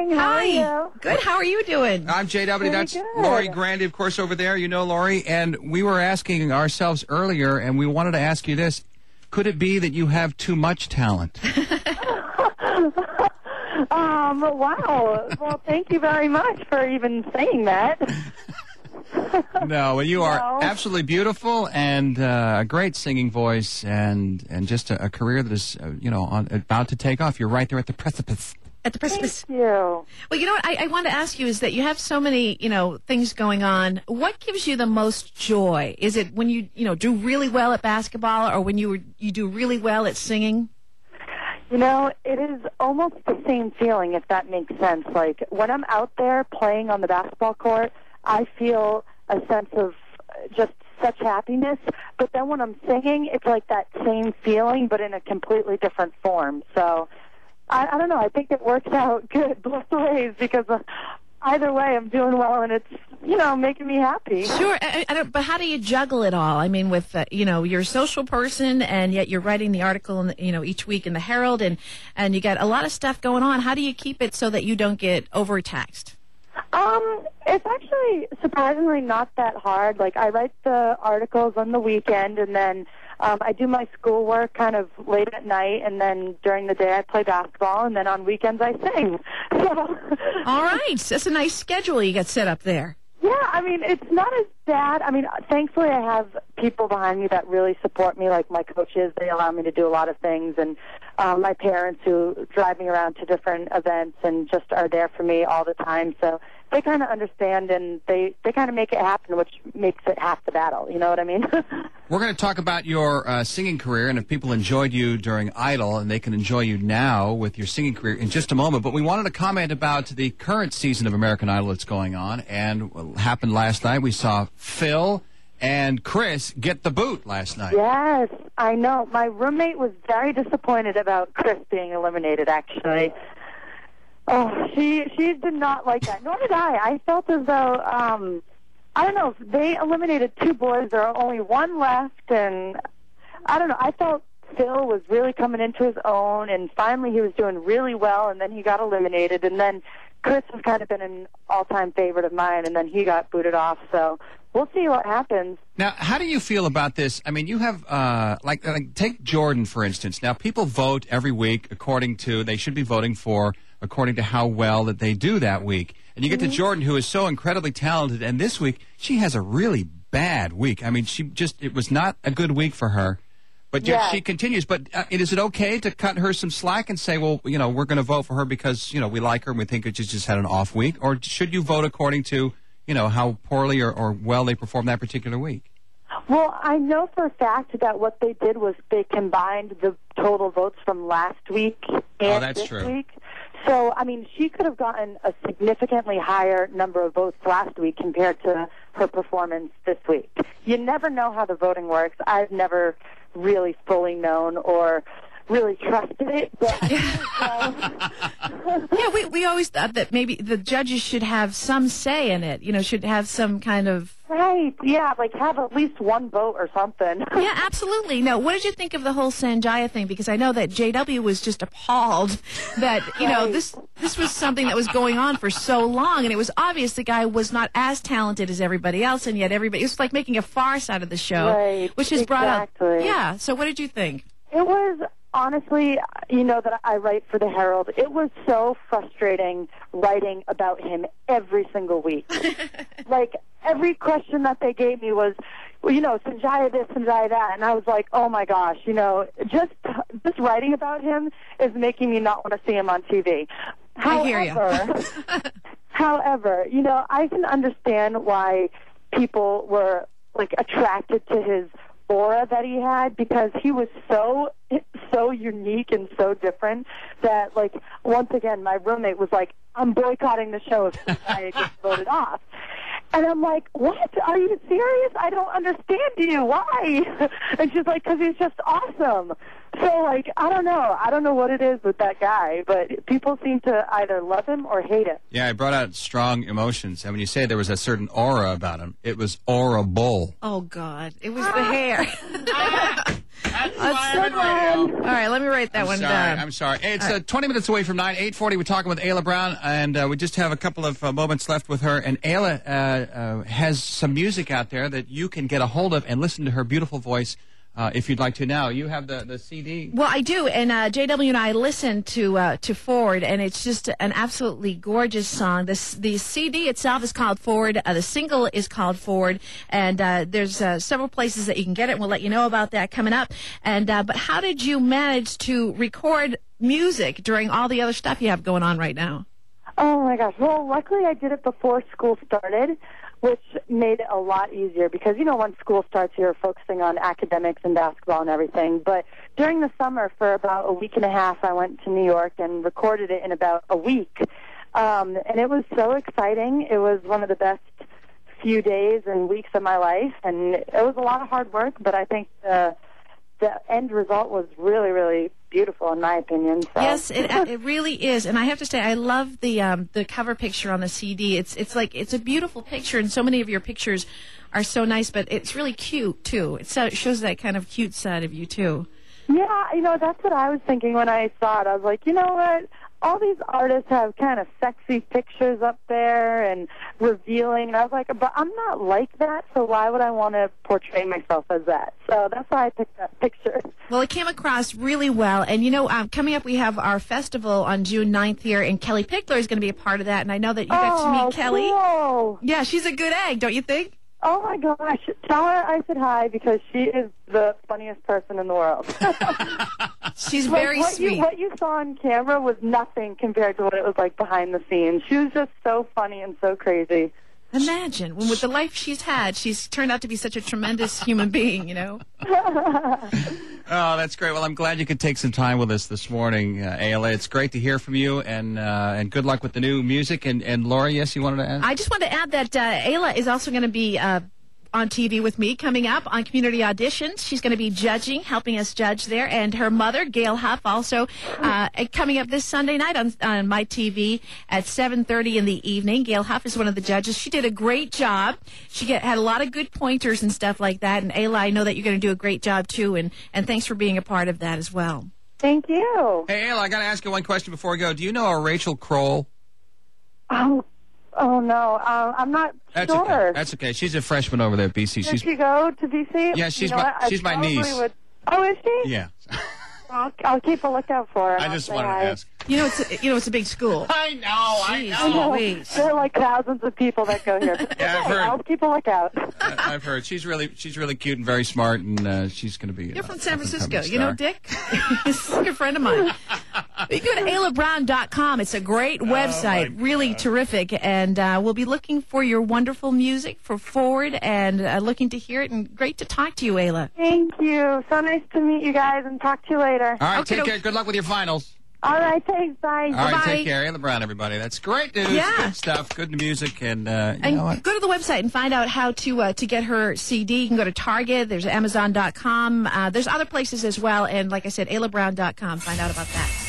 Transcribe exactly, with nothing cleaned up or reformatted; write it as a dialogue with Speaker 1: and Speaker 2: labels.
Speaker 1: morning. How
Speaker 2: Hi.
Speaker 1: are you?
Speaker 2: Good. How are you doing?
Speaker 3: I'm J W.
Speaker 1: Pretty
Speaker 3: That's
Speaker 1: good.
Speaker 3: Lori Grande, of course, over there. You know Lori. And we were asking ourselves earlier, and we wanted to ask you this. Could it be that you have too much talent?
Speaker 1: um, wow. Well, thank you very much for even saying that.
Speaker 3: No, well, you are
Speaker 1: No.
Speaker 3: absolutely beautiful and uh, a great singing voice and, and just a, a career that is, uh, you know, on, about to take off. You're right there at the precipice.
Speaker 2: At the precipice.
Speaker 1: Thank you.
Speaker 2: Well, you know what I, I want to ask you is that you have so many, you know, things going on. What gives you the most joy? Is it when you, you know, do really well at basketball, or when you were, you do really well at singing?
Speaker 1: You know, it is almost the same feeling, if that makes sense. Like, when I'm out there playing on the basketball court, I feel a sense of just such happiness. But then when I'm singing, it's like that same feeling, but in a completely different form. So, I, I don't know. I think it works out good both ways, because uh, either way, I'm doing well, and it's, you know, making me happy.
Speaker 2: Sure, I, I don't, but how do you juggle it all? I mean, with uh, you know, you're a social person, and yet you're writing the article, in the, you know, each week in the Herald, and and you got a lot of stuff going on. How do you keep it so that you don't get overtaxed?
Speaker 1: Um, it's actually surprisingly not that hard. Like, I write the articles on the weekend, and then um, I do my schoolwork kind of late at night, and then during the day I play basketball, and then on weekends I sing. So,
Speaker 2: All right, that's a nice schedule you got set up there.
Speaker 1: yeah, I mean, it's not as bad. I mean, thankfully I have people behind me that really support me, like my coaches. They allow me to do a lot of things, and um, my parents who drive me around to different events and just are there for me all the time. So they kind of understand, and they, they kind of make it happen, which makes it half the battle. You know what I mean?
Speaker 3: We're going to talk about your uh, singing career, and if people enjoyed you during Idol, and they can enjoy you now with your singing career in just a moment. But we wanted to comment about the current season of American Idol that's going on, and what happened last night. We saw Phil and Chris get the boot last night.
Speaker 1: Yes, I know. My roommate was very disappointed about Chris being eliminated, actually. Oh, she she did not like that. Nor did I. I felt as though, um, I don't know, they eliminated two boys. There are only one left, and I don't know. I felt Phil was really coming into his own, and finally he was doing really well, and then he got eliminated, and then Chris has kind of been an all-time favorite of mine, and then he got booted off, so we'll see what happens.
Speaker 3: Now, how do you feel about this? I mean, you have, uh, like, like, take Jordan, for instance. Now, people vote every week according to, they should be voting for, according to how well that they do that week. And you get
Speaker 1: Mm-hmm.
Speaker 3: to Jordan, who is so incredibly talented, and this week, she has a really bad week. I mean, she just, it was not a good week for her. But yet
Speaker 1: Yeah.
Speaker 3: she continues. But uh, is it okay to cut her some slack and say, well, you know, we're going to vote for her because, you know, we like her and we think that she's just had an off week? Or should you vote according to, you know, how poorly or, or well they performed that particular week?
Speaker 1: Well, I know for a fact that what they did was they combined the total votes from last week and
Speaker 3: Oh, that's
Speaker 1: this
Speaker 3: true.
Speaker 1: week. So, I mean, she could have gotten a significantly higher number of votes last week compared to her performance this week. You never know how the voting works. I've never really fully known or really trusted it. But, um,
Speaker 2: Yeah, we we always thought that maybe the judges should have some say in it. You know, should have some kind of.
Speaker 1: right, yeah, like have at least one vote or something.
Speaker 2: Yeah, absolutely. Now, what did you think of the whole Sanjaya thing? Because I know that J W was just appalled that, you know,
Speaker 1: Right.
Speaker 2: this this was something that was going on for so long, and it was obvious the guy was not as talented as everybody else, and yet everybody, it was like making a farce out of the show,
Speaker 1: Right,
Speaker 2: which has brought up.
Speaker 1: exactly.
Speaker 2: Yeah, so what did you think?
Speaker 1: It was, honestly, you know that I write for the Herald. It was so frustrating writing about him every single week. Like, every question that they gave me was, well, you know, Sanjaya this, Sanjaya that, and I was like, oh my gosh, you know, just just writing about him is making me not want to see him on T V.
Speaker 2: I hear ya.
Speaker 1: However, however, you know, I can understand why people were, like, attracted to his aura that he had, because he was so so unique and so different that, like, once again, my roommate was like, I'm boycotting the show if I gets voted off. And I'm like, what? Are you serious? I don't understand you. Why? And she's like, because he's just awesome. So, like, I don't know. I don't know what it is with that guy, but people seem to either love him or hate him.
Speaker 3: Yeah, he brought out strong emotions. And when you say there was a certain aura about him, it was aura-bull.
Speaker 2: Oh, God. It was the hair.
Speaker 3: That's
Speaker 2: That's
Speaker 3: live and radio.
Speaker 2: All right, let me write that
Speaker 3: I'm
Speaker 2: one
Speaker 3: sorry,
Speaker 2: down.
Speaker 3: I'm sorry. Hey, it's uh, twenty minutes away from nine, eight forty. We're talking with Ayla Brown, and uh, we just have a couple of uh, moments left with her. And Ayla uh, uh, has some music out there that you can get a hold of and listen to her beautiful voice uh, if you'd like to now. You have the, the C D?
Speaker 2: Well, I do, and uh, J W and I listened to uh, to Forward, and it's just an absolutely gorgeous song. The, the C D itself is called Forward. Uh, the single is called Forward, and uh, there's uh, several places that you can get it, and we'll let you know about that coming up. And uh, but how did you manage to record music during all the other stuff you have going on right now?
Speaker 1: Oh, my gosh. Well, luckily I did it before school started, which made it a lot easier because, you know, when school starts, you're focusing on academics and basketball and everything. But during the summer, for about a week and a half, I went to New York and recorded it in about a week. Um, and it was so exciting. It was one of the best few days and weeks of my life. And it was a lot of hard work, but I think the, the end result was really, really beautiful, in my opinion. So.
Speaker 2: Yes, it it really is, and I have to say, I love the um, the cover picture on the C D. It's it's like it's a beautiful picture, and so many of your pictures are so nice. But it's really cute too. It so- it shows that kind of cute side of you too.
Speaker 1: Yeah, you know, that's what I was thinking when I saw it. I was like, you know what? All these artists have kind of sexy pictures up there and revealing. And I was like, but I'm not like that, so why would I want to portray myself as that? So that's why I picked that picture.
Speaker 2: Well, it came across really well. And, you know, um, coming up, we have our festival on June ninth here, and Kelly Pickler is going to be a part of that. And I know that you got
Speaker 1: oh,
Speaker 2: to meet Kelly.
Speaker 1: Cool.
Speaker 2: Yeah, she's a good egg, don't you think?
Speaker 1: Oh, my gosh. Tell her I said hi because she is the funniest person in the world.
Speaker 2: She's
Speaker 1: like,
Speaker 2: very
Speaker 1: what
Speaker 2: sweet.
Speaker 1: You, what you saw on camera was nothing compared to what it was like behind the scenes. She was just so funny and so crazy.
Speaker 2: Imagine, when with the life she's had, she's turned out to be such a tremendous human being, you know?
Speaker 3: Oh, that's great. Well, I'm glad you could take some time with us this morning, uh, Ayla. It's great to hear from you, and uh, and good luck with the new music. And, and Laura, yes, you wanted to add?
Speaker 2: I just wanted to add that uh, Ayla is also going to be uh, on T V with me coming up on Community Auditions. She's going to be judging, helping us judge there. And her mother, Gail Huff, also uh, coming up this Sunday night on, on my T V at seven thirty in the evening. Gail Huff is one of the judges. She did a great job. She get, had a lot of good pointers and stuff like that. And Ayla, I know that you're going to do a great job, too. And, and thanks for being a part of that as well.
Speaker 1: Thank you.
Speaker 3: Hey, Ayla, I got to ask you one question before we go. Do you know a Rachel Kroll?
Speaker 1: Oh, oh no. Uh, I'm not
Speaker 3: That's
Speaker 1: sure.
Speaker 3: okay. That's okay. She's a freshman over there at B C.
Speaker 1: Did
Speaker 3: She's
Speaker 1: she go to B C?
Speaker 3: Yeah, she's
Speaker 1: you know
Speaker 3: my-
Speaker 1: what? I
Speaker 3: she's my
Speaker 1: probably
Speaker 3: niece.
Speaker 1: Would... Oh, is she?
Speaker 3: yeah.
Speaker 1: I'll, I'll keep a lookout for her.
Speaker 3: I
Speaker 1: I'll
Speaker 3: just
Speaker 1: say
Speaker 3: wanted
Speaker 1: hi.
Speaker 3: to ask.
Speaker 2: You know, it's a, you know, it's a big school.
Speaker 3: I know. I
Speaker 2: Jeez.
Speaker 1: I know.
Speaker 2: Louise.
Speaker 1: There are like thousands of people that go here.
Speaker 3: Yeah, I've
Speaker 1: Okay,
Speaker 3: heard.
Speaker 1: I'll keep a lookout.
Speaker 3: I- I've heard she's really she's really cute and very smart, and uh, she's going to be.
Speaker 2: You're
Speaker 3: uh,
Speaker 2: from San
Speaker 3: up and
Speaker 2: Francisco.
Speaker 3: coming
Speaker 2: You know
Speaker 3: star.
Speaker 2: Dick? He's a good friend of mine. You go to ayla brown dot com. It's a great website, really terrific. And uh, we'll be looking for your wonderful music for Forward and uh, looking to hear it. And great to talk to you, Ayla.
Speaker 1: Thank you. So nice to meet you guys and talk to you later.
Speaker 3: All right,
Speaker 2: Okay,
Speaker 3: take
Speaker 2: okay.
Speaker 3: care. Good luck with your finals.
Speaker 1: All right, thanks. Bye.
Speaker 3: All right,
Speaker 2: Bye-bye.
Speaker 3: take care. Ayla Brown, everybody. That's great news.
Speaker 2: Yeah.
Speaker 3: Good stuff. Good music, and uh, you
Speaker 2: And
Speaker 3: know what?
Speaker 2: go to the website and find out how to uh, to get her C D. You can go to Target. There's amazon dot com. Uh, there's other places as well. And like I said, ayla brown dot com. Find out about that.